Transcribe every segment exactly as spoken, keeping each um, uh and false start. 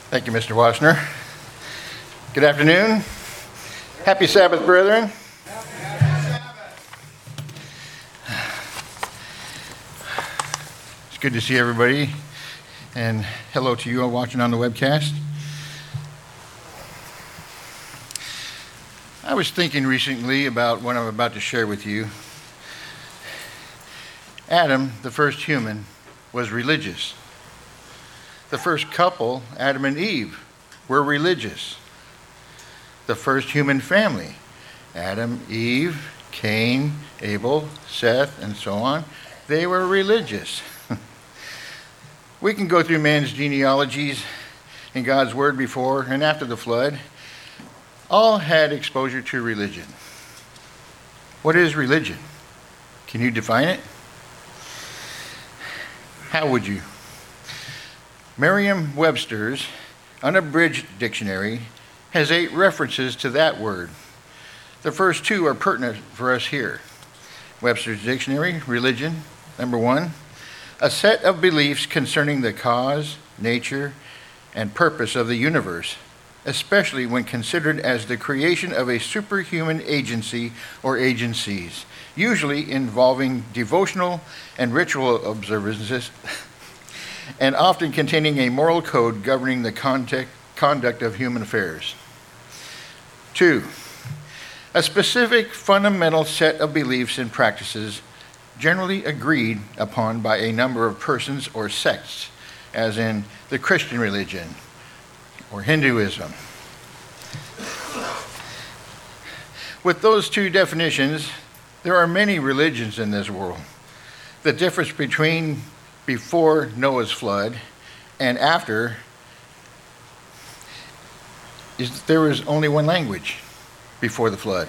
Thank you, Mister Washner. Good afternoon. Happy Sabbath, brethren. It's good to see everybody, and hello to you all watching on the webcast. I was thinking recently about what I'm about to share with you. Adam, the first human, was religious. The first couple, Adam and Eve, were religious. The first human family, Adam, Eve, Cain, Abel, Seth, and so on, they were religious. We can go through man's genealogies in God's Word before and after the flood. All had exposure to religion. What is religion? Can you define it? How would you? Merriam-Webster's Unabridged Dictionary has eight references to that word. The first two are pertinent for us here. Webster's Dictionary, religion, number one, a set of beliefs concerning the cause, nature, and purpose of the universe, especially when considered as the creation of a superhuman agency or agencies, usually involving devotional and ritual observances, and often containing a moral code governing the context, conduct of human affairs. Two, a specific fundamental set of beliefs and practices generally agreed upon by a number of persons or sects, as in the Christian religion or Hinduism. With those two definitions, there are many religions in this world. The difference between before Noah's flood and after is there was only one language before the flood.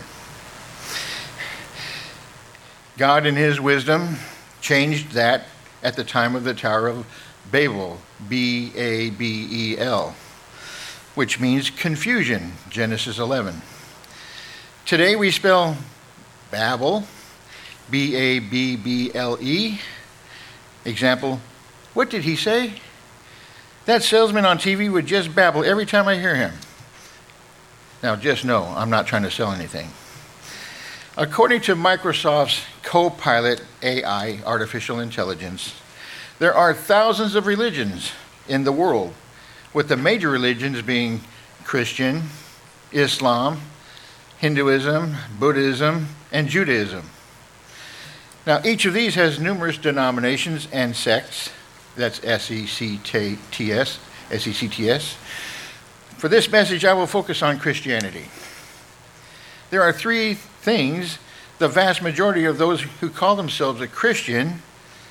God in his wisdom changed that at the time of the Tower of Babel, B A B E L, which means confusion, Genesis eleven. Today we spell Babel, B A B B L E. Example, what did he say? That salesman on T V would just babble every time I hear him. Now just know, I'm not trying to sell anything. According to Microsoft's Copilot A I, artificial intelligence, there are thousands of religions in the world, with the major religions being Christian, Islam, Hinduism, Buddhism, and Judaism. Now, each of these has numerous denominations and sects. That's S E C T S, S E C T S. For this message, I will focus on Christianity. There are three things the vast majority of those who call themselves a Christian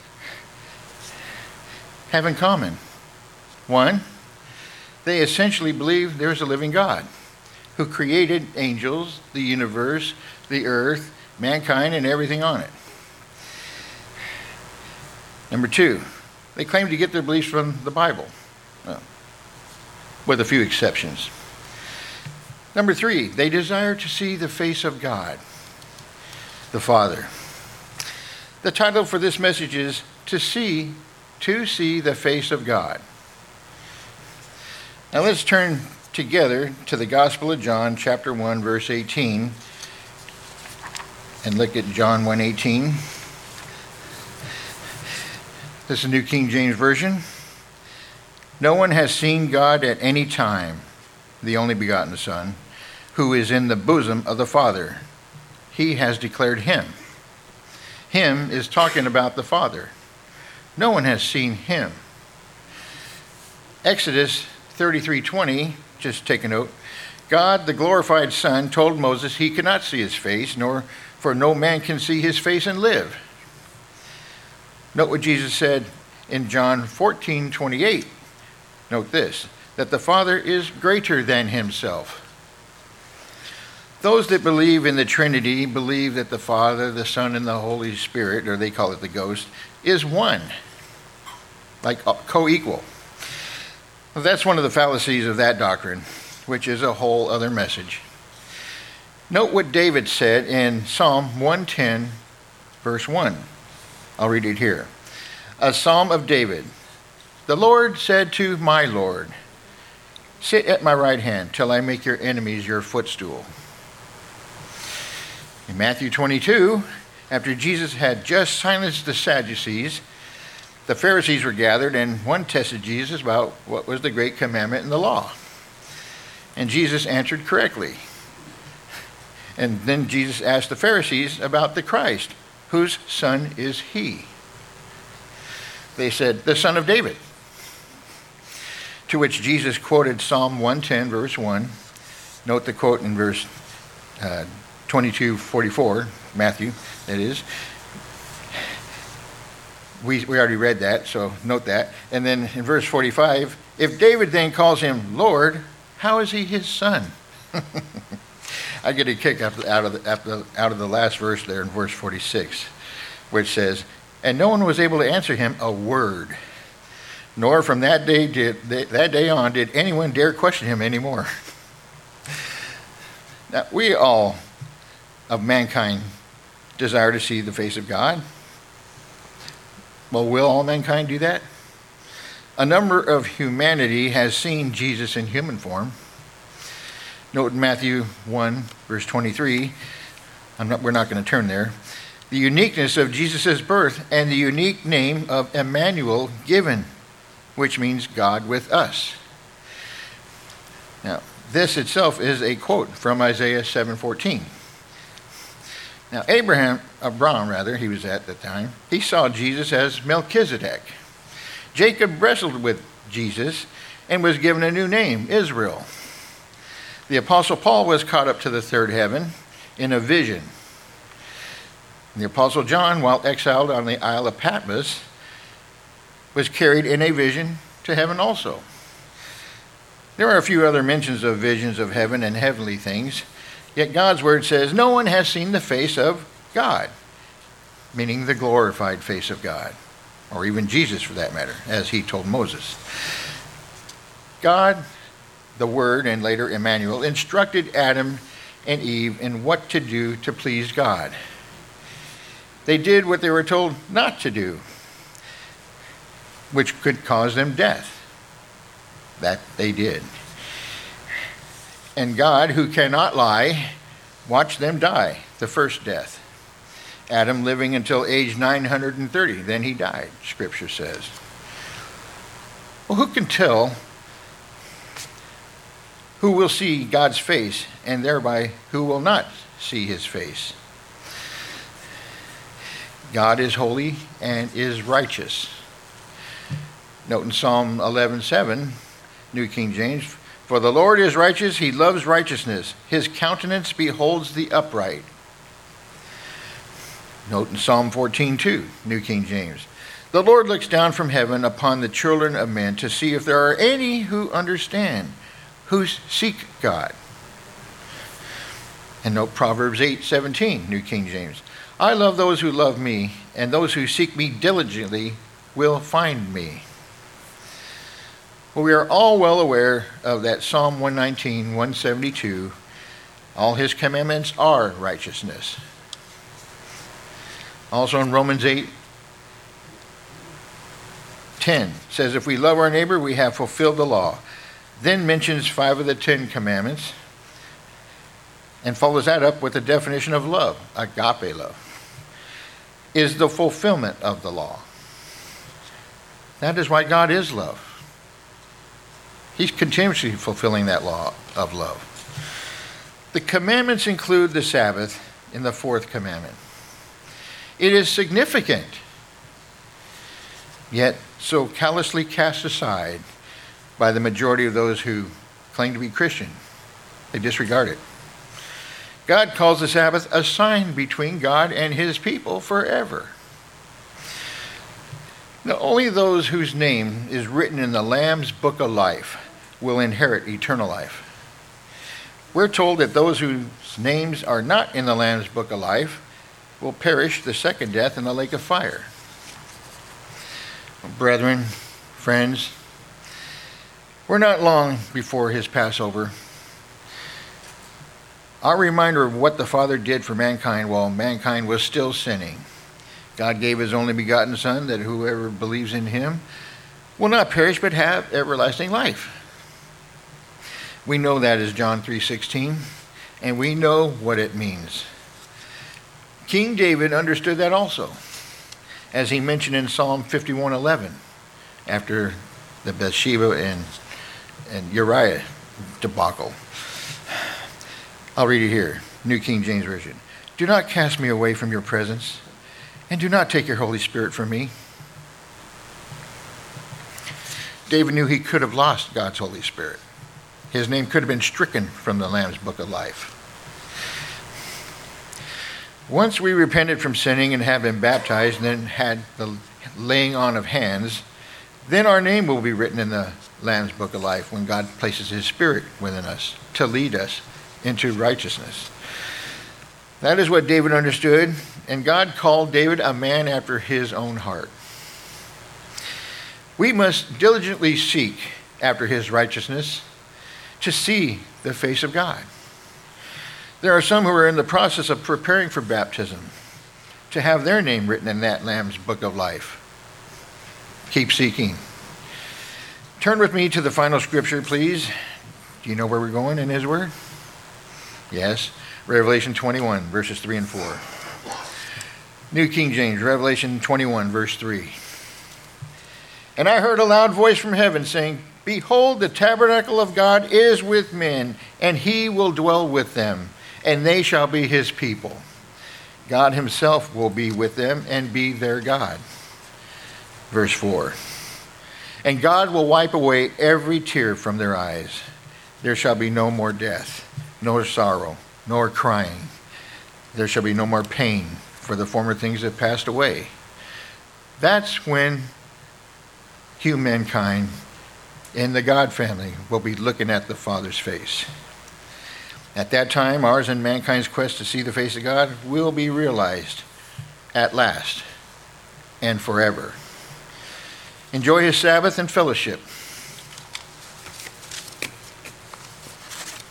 have in common. One, they essentially believe there's a living God who created angels, the universe, the earth, mankind, and everything on it. Number two, they claim to get their beliefs from the Bible, well, with a few exceptions. Number three, they desire to see the face of God, the Father. The title for this message is To See, to See the Face of God. Now let's turn together to the Gospel of John, chapter one, verse eighteen, and look at John one eighteen. This is New King James Version. No one has seen God at any time, the only begotten Son, who is in the bosom of the Father. He has declared him. Him is talking about the Father. No one has seen him. Exodus thirty-three twenty, just take a note. God, the glorified Son, told Moses he could not see his face, nor for no man can see his face and live. Note what Jesus said in John fourteen twenty-eight. Note this, that the Father is greater than himself. Those that believe in the Trinity believe that the Father, the Son, and the Holy Spirit, or they call it the Ghost, is one, like co-equal. Well, that's one of the fallacies of that doctrine, which is a whole other message. Note what David said in Psalm one ten, verse one. I'll read it here. A psalm of David. The Lord said to my Lord, Sit at my right hand till I make your enemies your footstool. In Matthew twenty-two, after Jesus had just silenced the Sadducees, the Pharisees were gathered, and one tested Jesus about what was the great commandment in the law. And Jesus answered correctly. And then Jesus asked the Pharisees about the Christ. Whose son is he? They said, the son of David. To which Jesus quoted Psalm one ten, verse one. Note the quote in verse uh, twenty-two forty-four, Matthew, that is. We, we already read that, so note that. And then in verse forty-five, if David then calls him Lord, how is he his son? I get a kick out of, the, out of the last verse there in verse forty-six, which says, and no one was able to answer him a word, nor from that day did that day on did anyone dare question him anymore. Now, we all of mankind desire to see the face of God. Well, will all mankind do that? A number of humanity has seen Jesus in human form. Note in Matthew one, verse twenty-three, I'm not, we're not going to turn there, the uniqueness of Jesus' birth and the unique name of Emmanuel given, which means God with us. Now, this itself is a quote from Isaiah seven fourteen. Now, Abraham, Abraham rather, he was at the time, he saw Jesus as Melchizedek. Jacob wrestled with Jesus and was given a new name, Israel. The Apostle Paul was caught up to the third heaven in a vision. The Apostle John, while exiled on the Isle of Patmos, was carried in a vision to heaven also. There are a few other mentions of visions of heaven and heavenly things, yet God's word says no one has seen the face of God, meaning the glorified face of God, or even Jesus for that matter, as he told Moses. God, the Word, and later Emmanuel, instructed Adam and Eve in what to do to please God. They did what they were told not to do, which could cause them death. That they did. And God, who cannot lie, watched them die, the first death. Adam living until age nine hundred thirty, then he died, Scripture says. Well, who can tell who will see God's face and thereby who will not see his face? God is holy and is righteous. Note in Psalm eleven seven, New King James, for the Lord is righteous, he loves righteousness. His countenance beholds the upright. Note in Psalm fourteen two, New King James, the Lord looks down from heaven upon the children of men to see if there are any who understand, who seek God. And note Proverbs eight seventeen, New King James, I love those who love me, and those who seek me diligently will find me. Well, we are all well aware of that Psalm one nineteen, one seventy-two, all his commandments are righteousness. Also in Romans eight ten says, if we love our neighbor, we have fulfilled the law. Then mentions five of the Ten Commandments and follows that up with the definition of love, agape love, is the fulfillment of the law. That is why God is love. He's continuously fulfilling that law of love. The commandments include the Sabbath in the fourth commandment. It is significant, yet so callously cast aside by the majority of those who claim to be Christian. They disregard it. God calls the Sabbath a sign between God and his people forever. Now, only those whose name is written in the Lamb's Book of Life will inherit eternal life. We're told that those whose names are not in the Lamb's Book of Life will perish the second death in the lake of fire. Brethren, friends, we're not long before his Passover. Our reminder of what the Father did for mankind while mankind was still sinning. God gave his only begotten Son that whoever believes in him will not perish but have everlasting life. We know that is John three sixteen, and we know what it means. King David understood that also, as he mentioned in Psalm fifty-one eleven, after the Bathsheba and, and Uriah debacle. I'll read it here, New King James Version. Do not cast me away from your presence, and do not take your Holy Spirit from me. David knew he could have lost God's Holy Spirit. His name could have been stricken from the Lamb's Book of Life. Once we repented from sinning and have been baptized and then had the laying on of hands, then our name will be written in the Lamb's Book of Life when God places his Spirit within us to lead us into righteousness. That is what David understood, and God called David a man after his own heart. We must diligently seek after his righteousness to see the face of God. There are some who are in the process of preparing for baptism to have their name written in that Lamb's Book of Life. Keep seeking. Turn with me to the final scripture, please. Do you know where we're going in his word? Yes. Revelation twenty-one, verses three and four. New King James, Revelation twenty-one, verse three. And I heard a loud voice from heaven saying, Behold, the tabernacle of God is with men, and he will dwell with them, and they shall be his people. God himself will be with them and be their God. Verse four. And God will wipe away every tear from their eyes. There shall be no more death, nor sorrow, nor crying. There shall be no more pain, for the former things have passed away. That's when humankind in the God family will be looking at the Father's face. At that time, ours and mankind's quest to see the face of God will be realized at last and forever. Enjoy his Sabbath and fellowship.